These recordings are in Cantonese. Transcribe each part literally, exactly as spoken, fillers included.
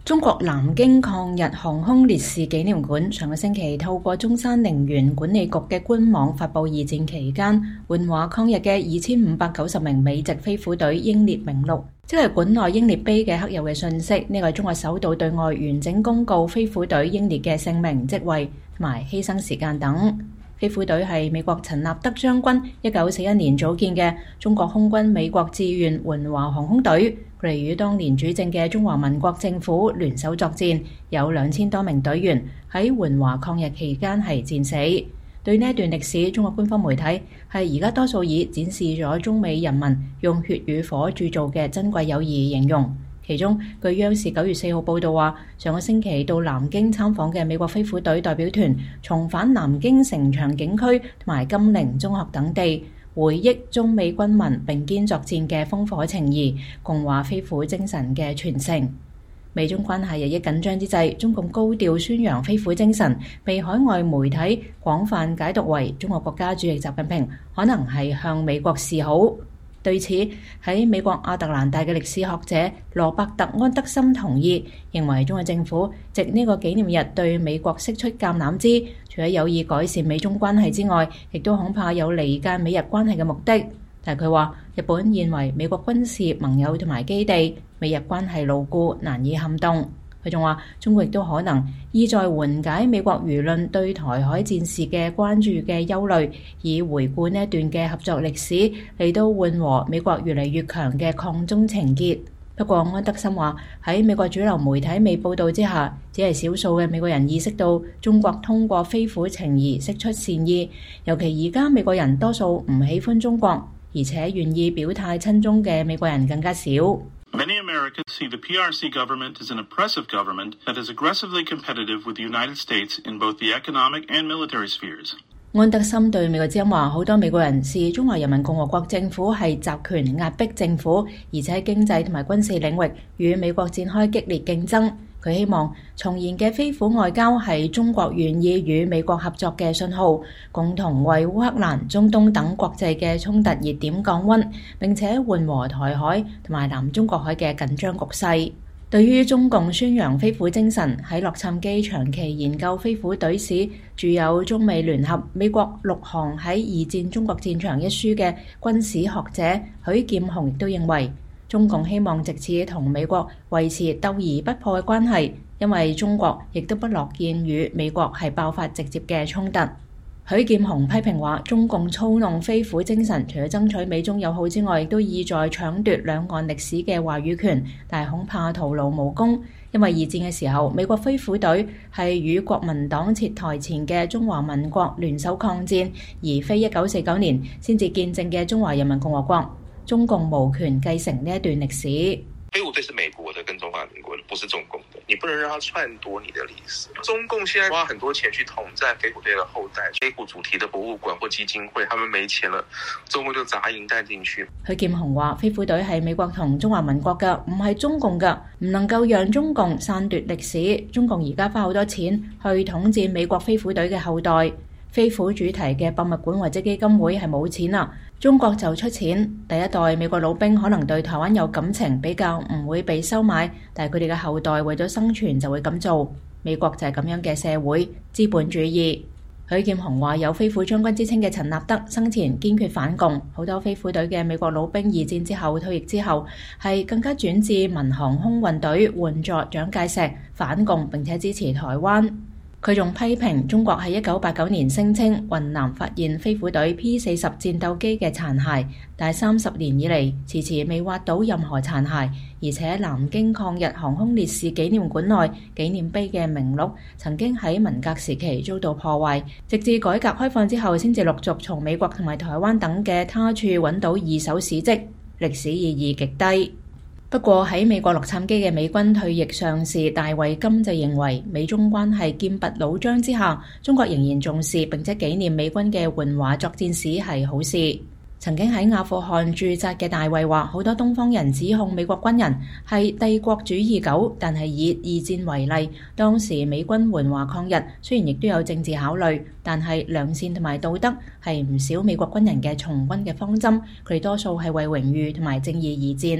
中國南京抗日航空烈士紀念館上個星期透過中山陵園管理局嘅官網發布二戰期間援華抗日嘅二千五百九十名美籍飛虎隊英烈名錄，即係館內英烈碑嘅刻有嘅信息。呢個係中國首度對外完整公告飛虎隊英烈嘅姓名、職位同埋犧牲時間等。飛虎隊係美國陳立德將軍一九四一年組建嘅中國空軍美國志願援華航空隊，佢哋與當年主政嘅中華民國政府聯手作戰，有兩千多名隊員喺援華抗日期間係戰死。對呢一段歷史，中國官方媒體係而家多數以展示咗中美人民用血與火鑄造嘅珍貴友誼形容。其中，據央視九月四號報道話，上個星期到南京參訪嘅美國飛虎隊代表團重返南京城牆景區同埋金陵中學等地，回憶中美軍民並肩作戰嘅烽火情誼，共話飛虎精神嘅傳承。美中關係日益緊張之際，中共高調宣揚飛虎精神，被海外媒體廣泛解讀為中國國家主席習近平可能係向美國示好。對此，喺美國亞特蘭大嘅歷史學者羅伯特安德森同意，認為中國政府藉呢個紀念日對美國釋出橄欖枝，除咗有意改善美中關係之外，亦都恐怕有離間美日關係嘅目的。但係佢話，日本現為美國軍事盟友同埋基地，美日關係牢固，難以撼動。佢仲話，中國亦都可能意在緩解美國輿論對台海戰事嘅關注嘅憂慮，以回顧呢一段嘅合作歷史，嚟到緩和美國越嚟越強嘅抗中情結。不過安德森話，喺美國主流媒體未報導之下，只係少數嘅美國人意識到中國通過飛虎情誼釋出善意，尤其而家美國人多數唔喜歡中國，而且願意表態親中嘅美國人更加少。 Many Americans see the P R C government as an oppressive government that is aggressively competitive with the United States in both the economic and military spheres. 安德森對美國之音話，好多美國人視中華人民共和國政府係集權壓迫政府，而且喺經濟同埋軍事領域與美國展開激烈競爭。佢希望重燃嘅飛虎外交係中國願意與美國合作嘅信號，共同為烏克蘭、中東等國際嘅衝突熱點降溫，並且緩和台海同埋南中國海嘅緊張局勢。對於中共宣揚飛虎精神，喺洛杉磯長期研究飛虎隊史、著有《中美聯合美國陸航喺二戰中國戰場》一書嘅軍史學者許劍雄亦都認為，中共希望藉此同美國維持鬥而不破嘅關係，因為中國亦都不樂見與美國係爆發直接嘅衝突。許劍雄批評話，中共操弄飛虎精神，除咗爭取美中友好之外，亦都意在搶奪兩岸歷史嘅話語權，但係恐怕徒勞無功，因為二戰嘅時候，美國飛虎隊係與國民黨撤台前嘅中華民國聯手抗戰，而非一九四九年先至建政嘅中華人民共和國。中共無權繼承呢一段歷史。 飛虎隊是美國的，跟中華民國的，不是中共的。你不能讓它篡奪你的歷史。中共現在花很多錢去統戰飛虎隊的後代，飛虎主題的博物館或基金會，他們沒錢了，中共就砸銀彈進去。 許劍雄話：飛虎隊係美國同中華民國嘅，唔係中共嘅，唔能夠讓中共篡奪歷史。中共而家花好多錢去統戰美國飛虎隊嘅後代。飛虎主題嘅博物館或者基金會係冇錢啦，中國就出錢。第一代美國老兵可能對台灣有感情，比較唔會被收買，但係佢哋嘅後代為咗生存就會咁做。美國就係咁樣嘅社會，資本主義。許劍雄話，有飛虎將軍之稱嘅陳立德生前堅決反共，好多飛虎隊嘅美國老兵二戰之後退役之後係更加轉至民航空運隊援助蔣介石，反共並且支持台灣。佢仲批評中國喺一九八九年聲稱雲南發現飛虎隊 P 四十戰鬥機嘅殘骸，但係三十年以嚟遲遲未挖到任何殘骸，而且南京抗日航空烈士紀念館內紀念碑嘅名錄曾經喺文革時期遭到破壞，直至改革開放之後先至陸續從美國同埋台灣等嘅他處揾到二手史跡，歷史意義極低。不過喺美國洛杉磯嘅美軍退役上士大衛金就認為，美中關係劍拔弩張之下，中國仍然重視並且紀念美軍嘅援華作戰史係好事。曾經喺阿富汗駐紮嘅大衛話，好多東方人指控美國軍人係帝國主義狗，但係以二戰為例，當時美軍援華抗日雖然亦都有政治考慮，但係良善同埋道德係唔少美國軍人嘅從軍嘅方針，佢哋多數係為榮譽同埋正義而戰。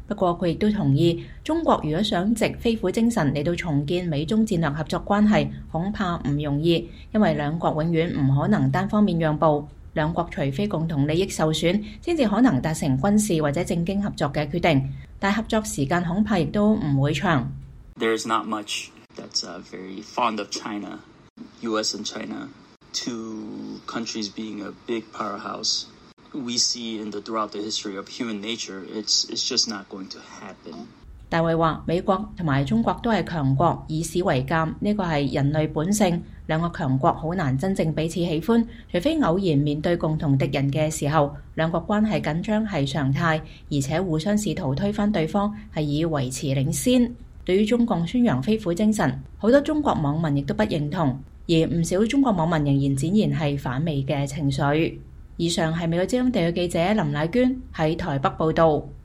不過佢亦都同意，中國如果想藉飛虎精神嚟到重建美中戰略合作關係，恐怕唔容易，因為兩國永遠唔可能單方面讓步。兩國除非共同利益受損，先至可能達成軍事或者政經合作嘅決定，但合作時間恐怕亦都唔會長。 There is not much that's uh, very fond of China, U S and China, two countries being a big powerhouse. We see in the throughout the history of human nature, it's it's just not going to happen. 大衛話：美國同埋中國都係強國，以史為鑑，呢個係人類本性。兩個強國好難真正彼此喜歡，除非偶然面對共同敵人嘅時候，兩國關係緊張係常態，而且互相試圖推翻對方係以維持領先。對於中共宣揚飛虎精神，好多中國網民亦都不認同，而唔少中國網民仍然展現係反美嘅情緒。以上係美國之音地區記者林乃娟喺台北報導。